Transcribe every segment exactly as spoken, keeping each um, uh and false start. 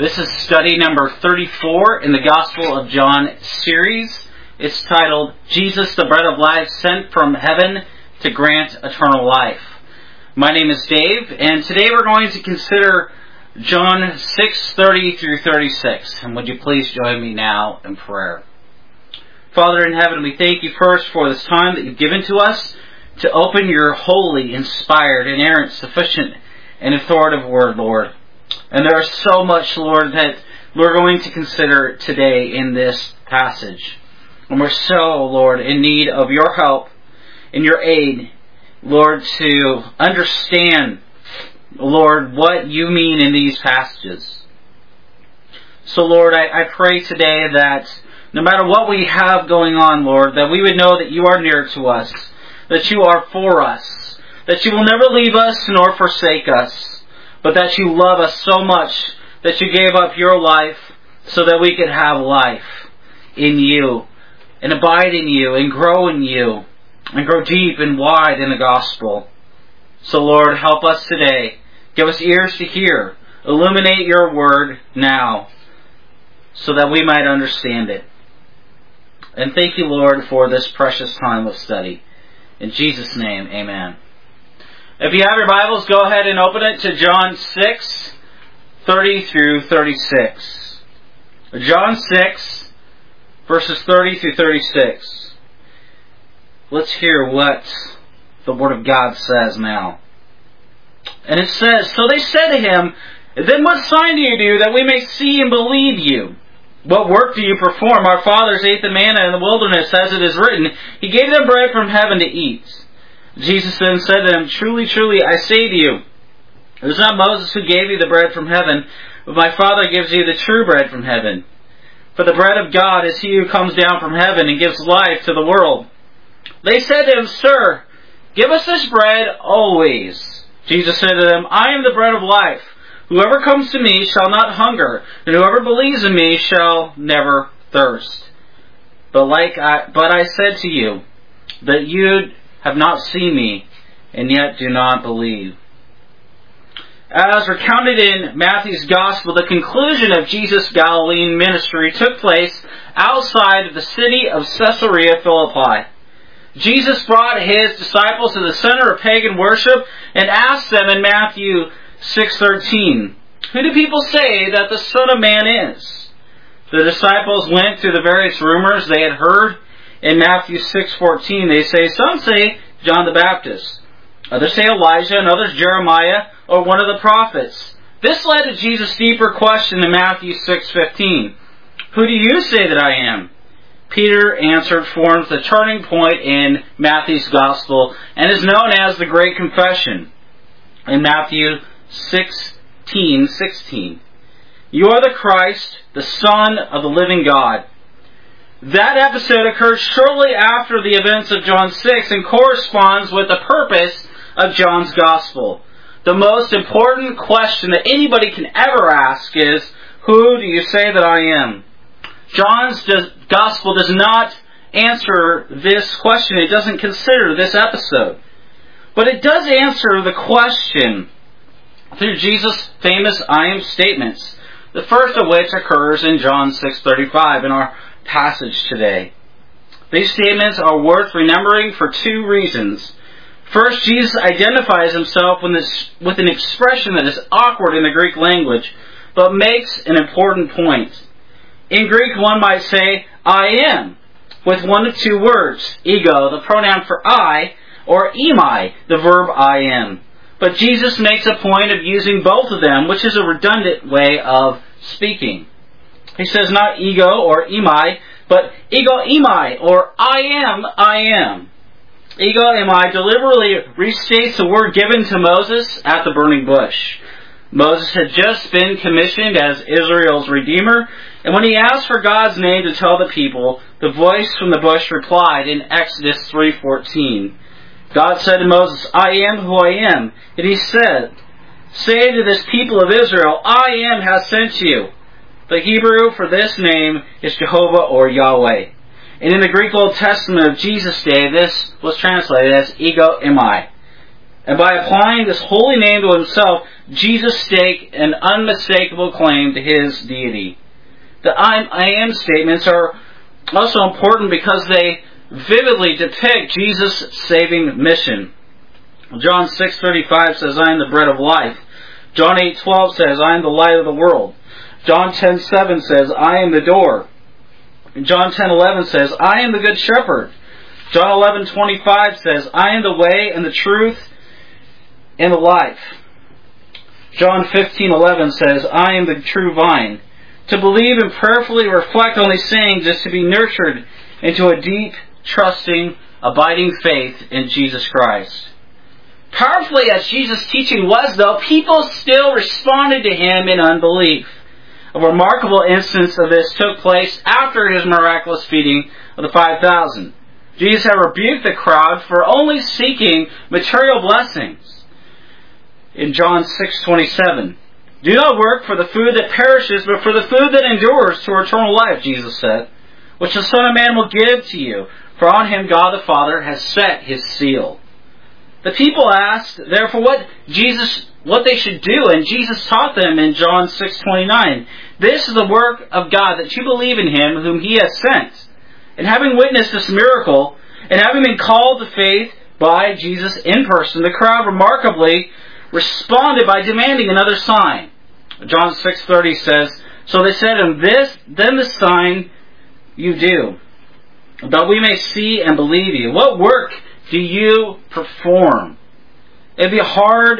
This is study number thirty-four in the Gospel of John series. It's titled, Jesus, the Bread of Life, Sent from Heaven to Grant Eternal Life. My name is Dave, and today we're going to consider John six thirty through thirty-six. And would you please join me now in prayer? Father in heaven, we thank you first for this time that you've given to us to open your holy, inspired, inerrant, sufficient, and authoritative word, Lord. And there is so much, Lord, that we're going to consider today in this passage. And we're so, Lord, in need of your help and your aid, Lord, to understand, Lord, what you mean in these passages. So, Lord, I, I pray today that no matter what we have going on, Lord, that we would know that you are near to us, that you are for us, that you will never leave us nor forsake us, but that you love us so much that you gave up your life so that we could have life in you and abide in you and grow in you and grow deep and wide in the gospel. So Lord, help us today. Give us ears to hear. Illuminate your word now so that we might understand it. And thank you, Lord, for this precious time of study. In Jesus' name, amen. If you have your Bibles, go ahead and open it to John six thirty through thirty-six. John six, verses thirty through thirty-six. Let's hear what the Word of God says now. And it says, So they said to him, Then what sign do you do that we may see and believe you? What work do you perform? Our fathers ate the manna in the wilderness, as it is written, He gave them bread from heaven to eat. Jesus then said to them, Truly, truly, I say to you, it was not Moses who gave you the bread from heaven, but my Father gives you the true bread from heaven. For the bread of God is he who comes down from heaven and gives life to the world. They said to him, Sir, give us this bread always. Jesus said to them, I am the bread of life. Whoever comes to me shall not hunger, and whoever believes in me shall never thirst. But like I, but I said to you, that you have not seen me, and yet do not believe. As recounted in Matthew's Gospel, the conclusion of Jesus' Galilean ministry took place outside of the city of Caesarea Philippi. Jesus brought his disciples to the center of pagan worship and asked them in Matthew six thirteen, Who do people say that the Son of Man is? The disciples went through the various rumors they had heard. In Matthew six fourteen, they say, Some say John the Baptist, others say Elijah, and others Jeremiah, or one of the prophets. This led to Jesus' deeper question in Matthew six fifteen, Who do you say that I am? Peter answered forms the turning point in Matthew's Gospel and is known as the Great Confession. In Matthew sixteen sixteen, You are the Christ, the Son of the living God. That episode occurred shortly after the events of John six and corresponds with the purpose of John's Gospel. The most important question that anybody can ever ask is, Who do you say that I am? John's Gospel does not answer this question. It doesn't consider this episode. But it does answer the question through Jesus' famous I am statements, the first of which occurs in John six thirty-five in our passage today. These statements are worth remembering for two reasons. First, Jesus identifies himself with, this, with an expression that is awkward in the Greek language, but makes an important point. In Greek, one might say, I am, with one of two words, ego, the pronoun for I, or emai, the verb I am. But Jesus makes a point of using both of them, which is a redundant way of speaking. He says not ego or emai, but ego emai, or I am, I am. Ego emai deliberately restates the word given to Moses at the burning bush. Moses had just been commissioned as Israel's redeemer, and when he asked for God's name to tell the people, the voice from the bush replied in Exodus three fourteen. God said to Moses, I am who I am. And he said, Say to this people of Israel, I am has sent you. The Hebrew for this name is Jehovah or Yahweh. And in the Greek Old Testament of Jesus' day, this was translated as ego emai. And by applying this holy name to himself, Jesus staked an unmistakable claim to his deity. The I, I am statements are also important because they vividly depict Jesus' saving mission. John six thirty-five says, I am the bread of life. John eight twelve says, I am the light of the world. John ten seven says, I am the door. John ten eleven says, I am the good shepherd. John eleven twenty-five says, I am the way and the truth and the life. John fifteen eleven says, I am the true vine. To believe and prayerfully reflect on these sayings is to be nurtured into a deep, trusting, abiding faith in Jesus Christ. Powerfully as Jesus' teaching was, though, people still responded to him in unbelief. A remarkable instance of this took place after his miraculous feeding of the five thousand. Jesus had rebuked the crowd for only seeking material blessings. In John six twenty-seven, do not work for the food that perishes, but for the food that endures to eternal life, Jesus said, which the Son of Man will give to you, for on him God the Father has set his seal. The people asked, therefore, what Jesus, what they should do, and Jesus taught them in John six twenty-nine, this is the work of God, that you believe in him whom he has sent. And having witnessed this miracle, and having been called to faith by Jesus in person, the crowd remarkably responded by demanding another sign. John six thirty says, so they said to him, this, then the sign you do, that we may see and believe you. What work do you perform? It'd be hard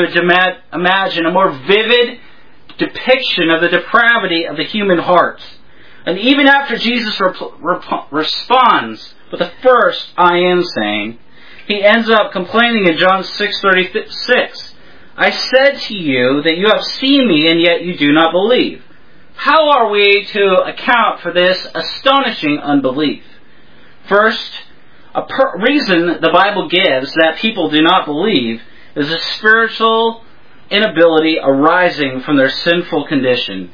to imagine a more vivid depiction of the depravity of the human heart. And even after Jesus rep- rep- responds with the first I am saying, he ends up complaining in John six thirty-six, I said to you that you have seen me and yet you do not believe. How are we to account for this astonishing unbelief? First, a per- reason the Bible gives that people do not believe is a spiritual inability arising from their sinful condition.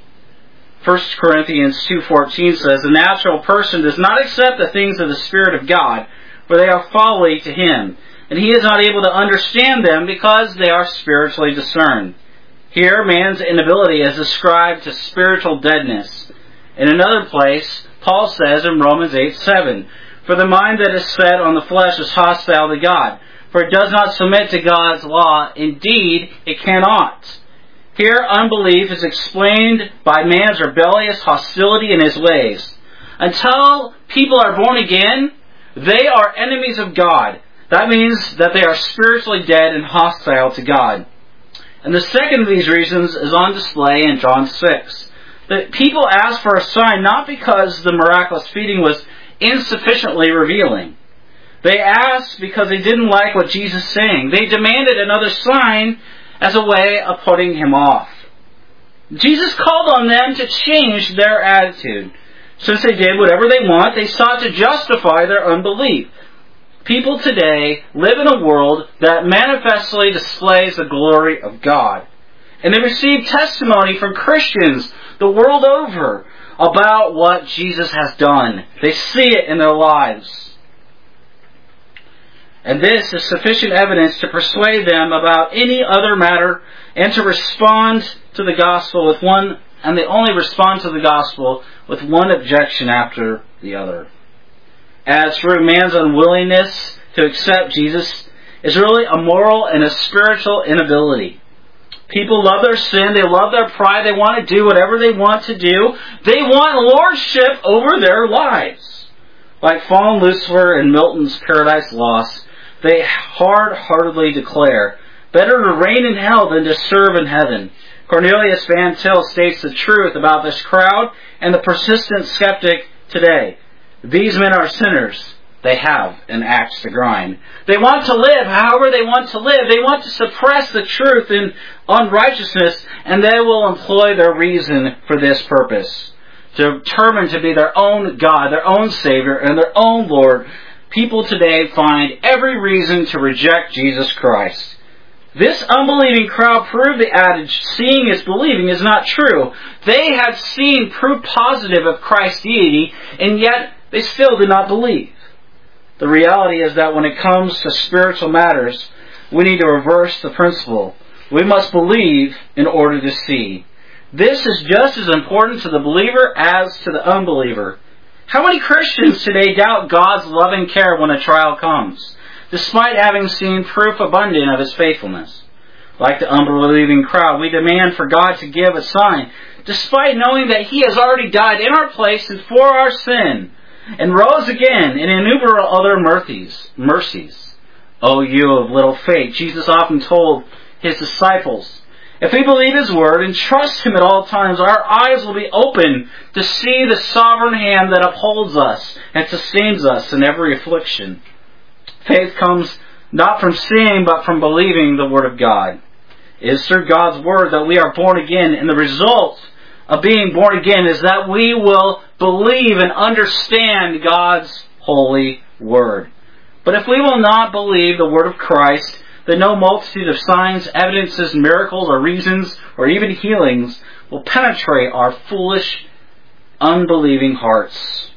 First Corinthians two fourteen says, the natural person does not accept the things of the Spirit of God, for they are folly to him, and he is not able to understand them because they are spiritually discerned. Here, man's inability is ascribed to spiritual deadness. In another place, Paul says in Romans eight seven, for the mind that is set on the flesh is hostile to God, for it does not submit to God's law. Indeed, it cannot. Here, unbelief is explained by man's rebellious hostility in his ways. Until people are born again, they are enemies of God. That means that they are spiritually dead and hostile to God. And the second of these reasons is on display in John six. The people asked for a sign not because the miraculous feeding was insufficiently revealing. They asked because they didn't like what Jesus was saying. They demanded another sign as a way of putting him off. Jesus called on them to change their attitude. Since they did whatever they want, they sought to justify their unbelief. People today live in a world that manifestly displays the glory of God. And they receive testimony from Christians the world over about what Jesus has done. They see it in their lives. And this is sufficient evidence to persuade them about any other matter and to respond to the gospel with one, and they only respond to the gospel with one objection after the other. As for man's unwillingness to accept Jesus is really a moral and a spiritual inability. People love their sin, they love their pride, they want to do whatever they want to do. They want lordship over their lives. Like fallen Lucifer in Milton's Paradise Lost, they hard-heartedly declare, better to reign in hell than to serve in heaven. Cornelius Van Til states the truth about this crowd and the persistent skeptic today. These men are sinners. They have an axe to grind. They want to live however they want to live. They want to suppress the truth in unrighteousness, and they will employ their reason for this purpose. Determined to be their own God, their own Savior, and their own Lord, people today find every reason to reject Jesus Christ. This unbelieving crowd proved the adage, seeing is believing, is not true. They had seen proof positive of Christ's deity, and yet they still did not believe. The reality is that when it comes to spiritual matters, we need to reverse the principle. We must believe in order to see. This is just as important to the believer as to the unbeliever. How many Christians today doubt God's loving care when a trial comes, despite having seen proof abundant of His faithfulness? Like the unbelieving crowd, we demand for God to give a sign, despite knowing that He has already died in our place and for our sin, and rose again in innumerable other mercies. mercies. O you of little faith, Jesus often told His disciples, if we believe His word and trust Him at all times, our eyes will be open to see the sovereign hand that upholds us and sustains us in every affliction. Faith comes not from seeing, but from believing the word of God. It is through God's word that we are born again, and the result of being born again is that we will believe and understand God's holy word. But if we will not believe the word of Christ, then no multitude of signs, evidences, miracles, or reasons, or even healings will penetrate our foolish, unbelieving hearts.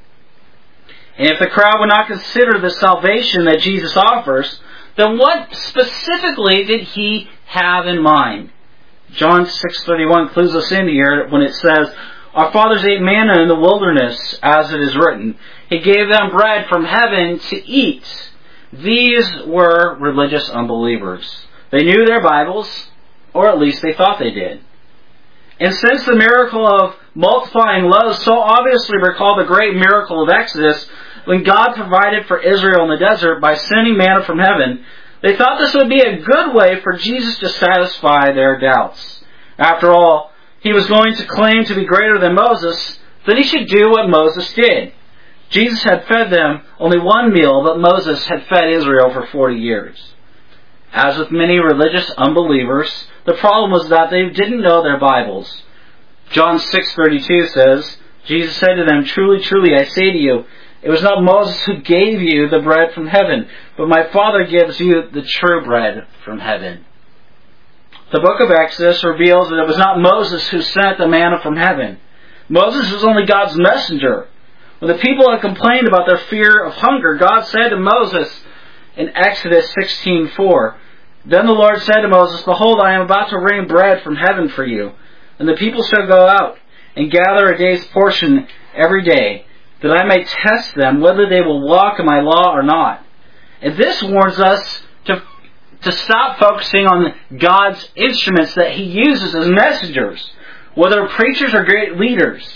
And if the crowd would not consider the salvation that Jesus offers, then what specifically did He have in mind? John six thirty-one clues us in here when it says, our fathers ate manna in the wilderness, as it is written. He gave them bread from heaven to eat. These were religious unbelievers. They knew their Bibles, or at least they thought they did. And since the miracle of multiplying loaves so obviously recalled the great miracle of Exodus, when God provided for Israel in the desert by sending manna from heaven, they thought this would be a good way for Jesus to satisfy their doubts. After all, He was going to claim to be greater than Moses, then He should do what Moses did. Jesus had fed them only one meal, but Moses had fed Israel for forty years. As with many religious unbelievers, the problem was that they didn't know their Bibles. John six thirty-two says, Jesus said to them, truly, truly, I say to you, it was not Moses who gave you the bread from heaven, but my Father gives you the true bread from heaven. The book of Exodus reveals that it was not Moses who sent the manna from heaven. Moses was only God's messenger. When the people had complained about their fear of hunger, God said to Moses in Exodus sixteen four, then the Lord said to Moses, behold, I am about to rain bread from heaven for you, and the people shall go out and gather a day's portion every day, that I may test them whether they will walk in my law or not. And this warns us to, to stop focusing on God's instruments that He uses as messengers, whether preachers or great leaders.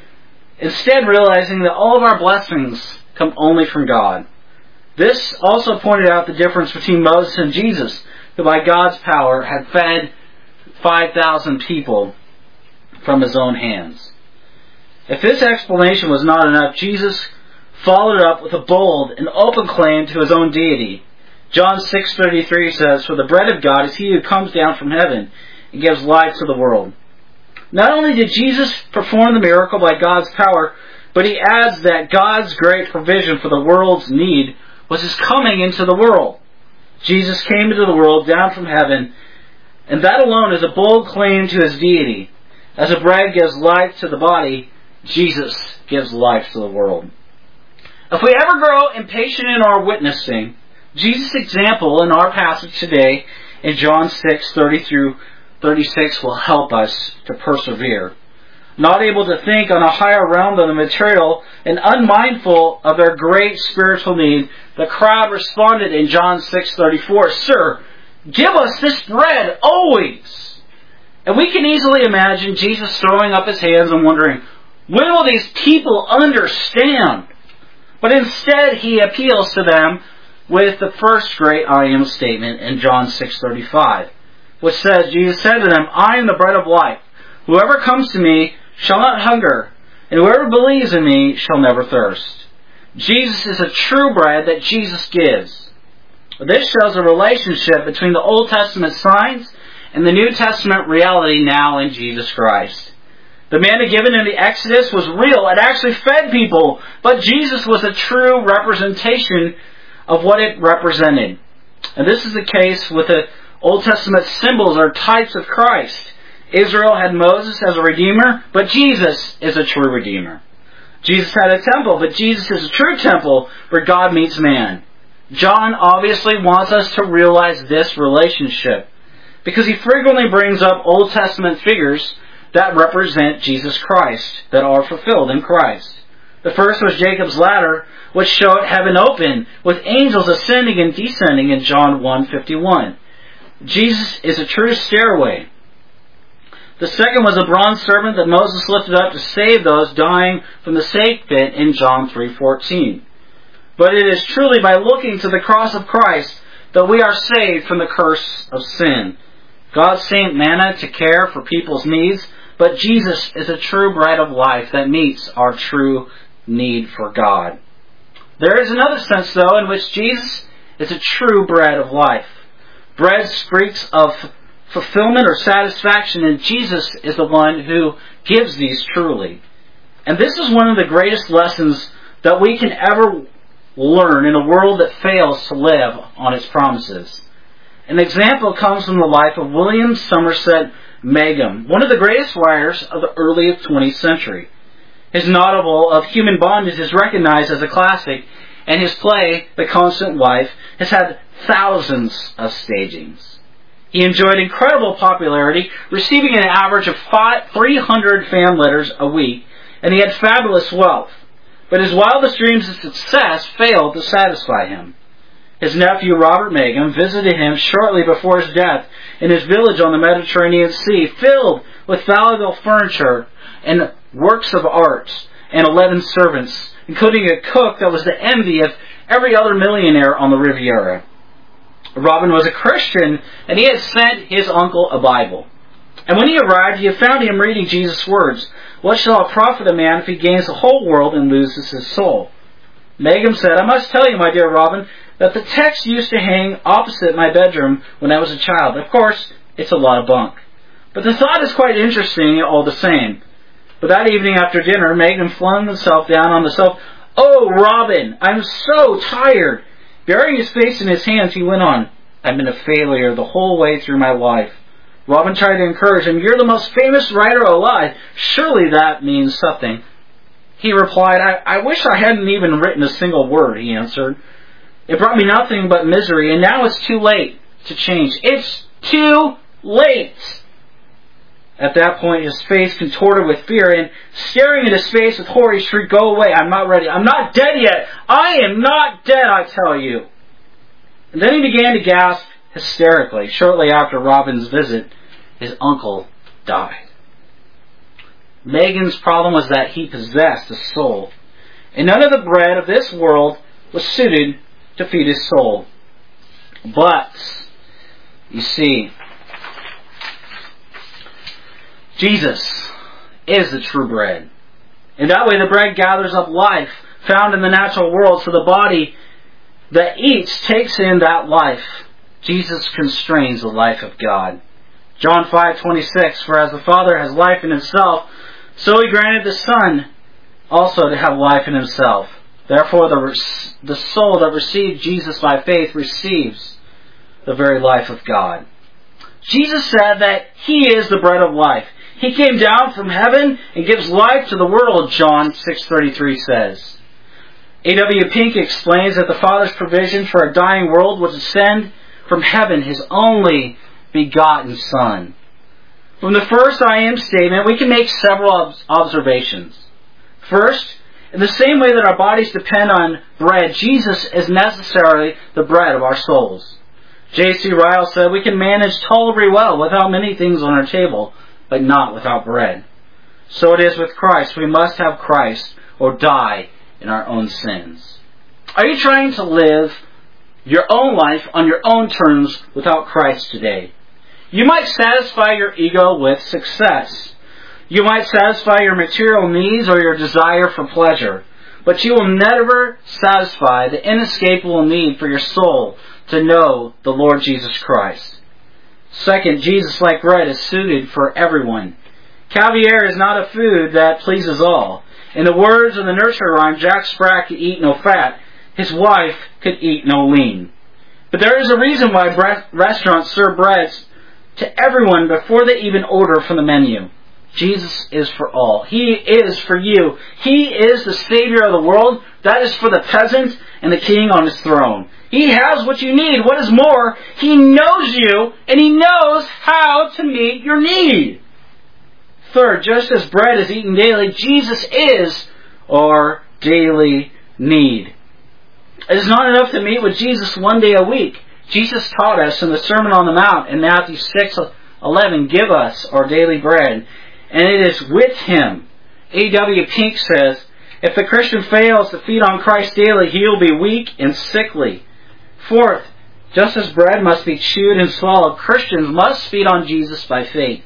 Instead, realizing that all of our blessings come only from God. This also pointed out the difference between Moses and Jesus, who by God's power had fed five thousand people from His own hands. If this explanation was not enough, Jesus followed it up with a bold and open claim to His own deity. John six thirty-three says, for the bread of God is He who comes down from heaven and gives life to the world. Not only did Jesus perform the miracle by God's power, but He adds that God's great provision for the world's need was His coming into the world. Jesus came into the world down from heaven, and that alone is a bold claim to His deity. As the bread gives life to the body, Jesus gives life to the world. If we ever grow impatient in our witnessing, Jesus' example in our passage today in John six thirty through thirty-six will help us to persevere. Not able to think on a higher realm than the material and unmindful of their great spiritual need, the crowd responded in John six thirty-four, Sir, give us this bread always. And we can easily imagine Jesus throwing up His hands and wondering, when will these people understand? But instead He appeals to them with the first great I am statement in John six thirty-five, which says, Jesus said to them, I am the bread of life. Whoever comes to me shall not hunger, and whoever believes in me shall never thirst. Jesus is a true bread that Jesus gives. This shows a relationship between the Old Testament signs and the New Testament reality now in Jesus Christ. The manna given in the Exodus was real. It actually fed people. But Jesus was a true representation of what it represented. And this is the case with the Old Testament symbols or types of Christ. Israel had Moses as a redeemer, but Jesus is a true redeemer. Jesus had a temple, but Jesus is a true temple where God meets man. John obviously wants us to realize this relationship, because he frequently brings up Old Testament figures that represent Jesus Christ, that are fulfilled in Christ. The first was Jacob's ladder, which showed heaven open, with angels ascending and descending in John one fifty-one. Jesus is a true stairway. The second was a bronze serpent that Moses lifted up to save those dying from the snake pit in John three fourteen. But it is truly by looking to the cross of Christ that we are saved from the curse of sin. God sent manna to care for people's needs, but Jesus is a true bread of life that meets our true need for God. There is another sense, though, in which Jesus is a true bread of life. Bread speaks of fulfillment or satisfaction, and Jesus is the one who gives these truly. And this is one of the greatest lessons that we can ever learn in a world that fails to live on its promises. An example comes from the life of William Somerset Maugham, one of the greatest writers of the early twentieth century. His novel of human bondage is recognized as a classic, and his play, The Constant Wife, has had thousands of stagings. He enjoyed incredible popularity, receiving an average of three hundred fan letters a week, and he had fabulous wealth. But his wildest dreams of success failed to satisfy him. His nephew Robert Maugham visited him shortly before his death in his village on the Mediterranean Sea, filled with valuable furniture and works of art, and eleven servants, including a cook that was the envy of every other millionaire on the Riviera. Robin was a Christian, and he had sent his uncle a Bible. And when he arrived, he had found him reading Jesus' words, "What shall it profit a man if he gains the whole world and loses his soul?" Maugham said, "I must tell you, my dear Robin, that the text used to hang opposite my bedroom when I was a child. Of course, it's a lot of bunk. But the thought is quite interesting all the same." But that evening after dinner, Maugham flung himself down on the sofa. "Oh, Robin, I'm so tired." Burying his face in his hands, he went on, "I've been a failure the whole way through my life." Robin tried to encourage him. "You're the most famous writer alive. Surely that means something." He replied, I, I wish I hadn't even written a single word," he answered. "It brought me nothing but misery, and now it's too late to change. It's too late." At that point, his face contorted with fear, and staring at his face with horror, he shrieked, "Go away, I'm not ready. I'm not dead yet. I am not dead, I tell you." And then he began to gasp hysterically. Shortly after Robin's visit, his uncle died. Maugham's problem was that he possessed a soul, and none of the bread of this world was suited to feed his soul. But, you see, Jesus is the true bread. In that way, the bread gathers up life found in the natural world, so the body that eats takes in that life. Jesus constrains the life of God. John five twenty-six, "For as the Father has life in himself, so he granted the Son also to have life in himself. Therefore, the, the soul that received Jesus by faith receives the very life of God." Jesus said that He is the bread of life. He came down from heaven and gives life to the world, John six thirty-three says. A W Pink explains that the Father's provision for a dying world was to send from heaven His only begotten Son. From the first I am statement, we can make several observations. First, in the same way that our bodies depend on bread, Jesus is necessarily the bread of our souls. J C Ryle said, "We can manage tolerably well without many things on our table, but not without bread." So it is with Christ. We must have Christ or die in our own sins. Are you trying to live your own life on your own terms without Christ today? You might satisfy your ego with success. You might satisfy your material needs or your desire for pleasure, but you will never satisfy the inescapable need for your soul to know the Lord Jesus Christ. Second, Jesus, like bread, is suited for everyone. Caviar is not a food that pleases all. In the words of the nursery rhyme, Jack Sprat could eat no fat, his wife could eat no lean. But there is a reason why restaurants serve breads to everyone before they even order from the menu. Jesus is for all. He is for you. He is the Savior of the world. That is for the peasant and the king on his throne. He He has what you need. What is more, He knows you, and He knows how to meet your need. Third, just as bread is eaten daily, Jesus is our daily need. It is not enough to meet with Jesus one day a week. Jesus taught us in the Sermon on the Mount in Matthew six eleven, give us our daily bread. And it is with Him. A W Pink says, if the Christian fails to feed on Christ daily, he will be weak and sickly. Fourth, just as bread must be chewed and swallowed, Christians must feed on Jesus by faith.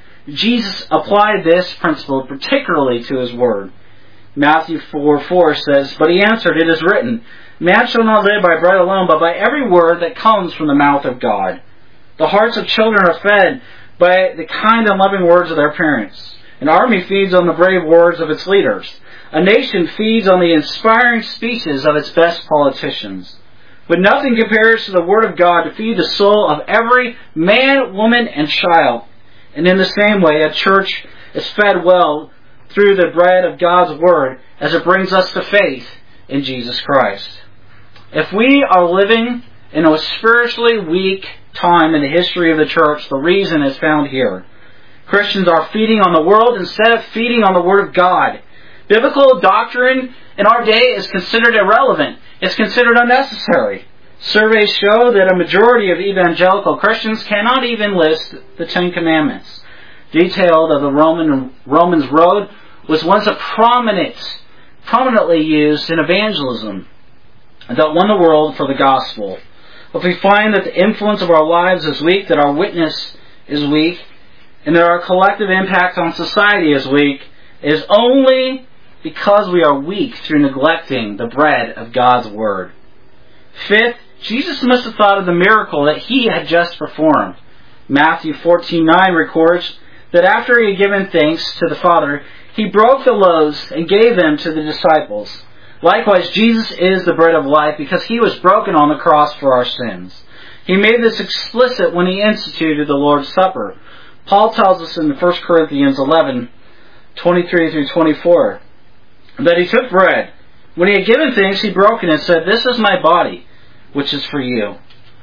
Jesus applied this principle particularly to His Word. Matthew four four says, but He answered, it is written, man shall not live by bread alone, but by every word that comes from the mouth of God. The hearts of children are fed by the kind and loving words of their parents. An army feeds on the brave words of its leaders. A nation feeds on the inspiring speeches of its best politicians. But nothing compares to the Word of God to feed the soul of every man, woman, and child. And in the same way, a church is fed well through the bread of God's Word as it brings us to faith in Jesus Christ. If we are living in a spiritually weak time in the history of the church, the reason is found here. Christians are feeding on the world instead of feeding on the Word of God. Biblical doctrine in our day is considered irrelevant. It's considered unnecessary. Surveys show that a majority of evangelical Christians cannot even list the Ten Commandments. Detailed of the Roman Romans Road was once a prominent, prominently used in evangelism that won the world for the gospel. If we find that the influence of our lives is weak, that our witness is weak, and that our collective impact on society is weak, it is only because we are weak through neglecting the bread of God's Word. Fifth, Jesus must have thought of the miracle that He had just performed. Matthew fourteen nine records that after He had given thanks to the Father, He broke the loaves and gave them to the disciples. Likewise, Jesus is the bread of life because He was broken on the cross for our sins. He made this explicit when He instituted the Lord's Supper. Paul tells us in First Corinthians eleven twenty-three through twenty-four that He took bread. When He had given thanks, He broke it and said, this is my body, which is for you.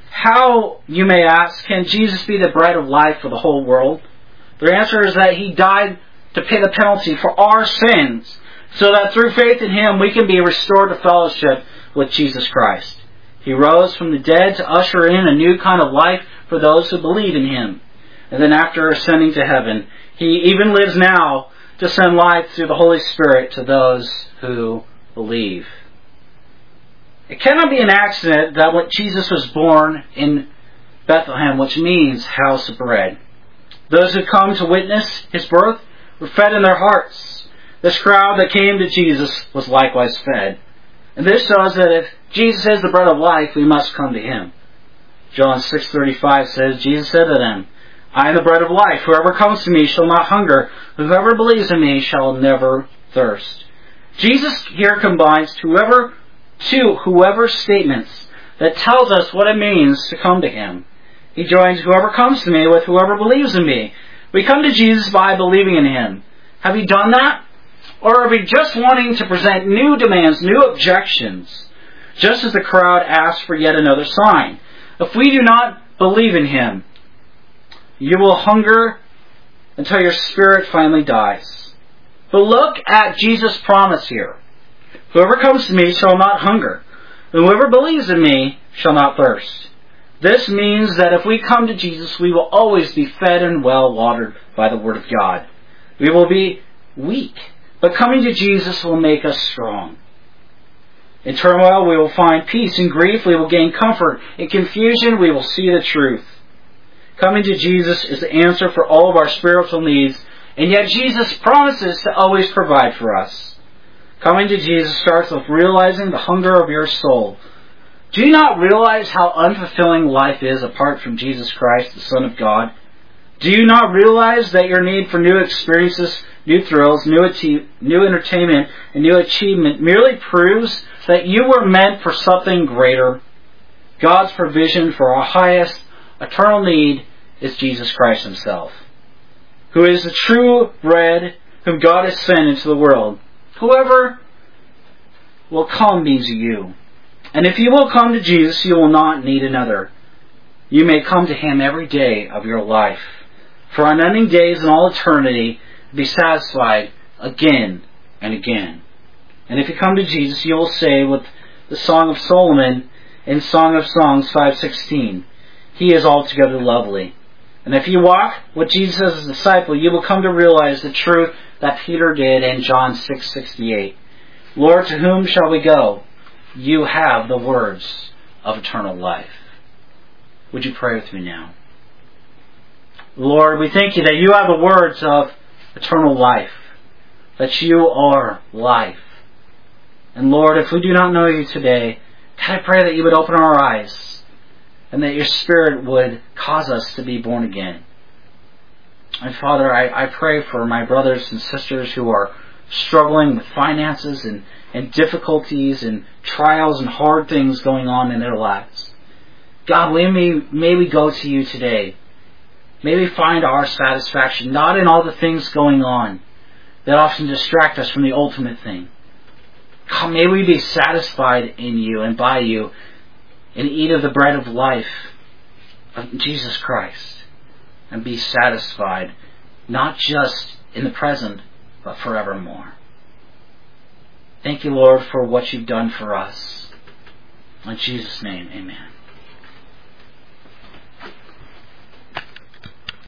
How, you may ask, can Jesus be the bread of life for the whole world? The answer is that He died to pay the penalty for our sins, so that through faith in Him we can be restored to fellowship with Jesus Christ. He rose from the dead to usher in a new kind of life for those who believe in Him. And then after ascending to heaven, He even lives now to send life through the Holy Spirit to those who believe. It cannot be an accident that when Jesus was born in Bethlehem, which means house of bread. Those who come to witness His birth were fed in their hearts. This crowd that came to Jesus was likewise fed. And this shows that if Jesus is the bread of life, we must come to Him. John six thirty-five says, Jesus said to them, I am the bread of life. Whoever comes to me shall not hunger. Whoever believes in me shall never thirst. Jesus here combines whoever, two whoever statements that tells us what it means to come to Him. He joins whoever comes to me with whoever believes in me. We come to Jesus by believing in Him. Have you done that? Or are we just wanting to present new demands, new objections, just as the crowd asked for yet another sign? If we do not believe in Him, you will hunger until your spirit finally dies. But look at Jesus' promise here. Whoever comes to me shall not hunger, and whoever believes in me shall not thirst. This means that if we come to Jesus, we will always be fed and well watered by the Word of God. We will be weak, but coming to Jesus will make us strong. In turmoil, we will find peace. In grief, we will gain comfort. In confusion, we will see the truth. Coming to Jesus is the answer for all of our spiritual needs, and yet Jesus promises to always provide for us. Coming to Jesus starts with realizing the hunger of your soul. Do you not realize how unfulfilling life is apart from Jesus Christ, the Son of God? Do you not realize that your need for new experiences, new thrills, new, achieve, new entertainment, and new achievement merely proves that you were meant for something greater? God's provision for our highest eternal need is Jesus Christ Himself, who is the true bread whom God has sent into the world. Whoever will come means you. And if you will come to Jesus, you will not need another. You may come to Him every day of your life, for unending days and all eternity, be satisfied again and again. And if you come to Jesus, you will say with the Song of Solomon in Song of Songs five sixteen, He is altogether lovely. And if you walk with Jesus as a disciple, you will come to realize the truth that Peter did in John six sixty-eight. Lord, to whom shall we go? You have the words of eternal life. Would you pray with me now? Lord, we thank you that you have the words of eternal life, that you are life. And Lord, if we do not know you today, God, I pray that you would open our eyes and that your Spirit would cause us to be born again. And Father, I, I pray for my brothers and sisters who are struggling with finances and, and difficulties and trials and hard things going on in their lives. God, may we, may we go to you today. May we find our satisfaction not in all the things going on that often distract us from the ultimate thing. God, may we be satisfied in you and by you and eat of the bread of life of Jesus Christ and be satisfied not just in the present but forevermore. Thank you, Lord, for what you've done for us. In Jesus' name, amen.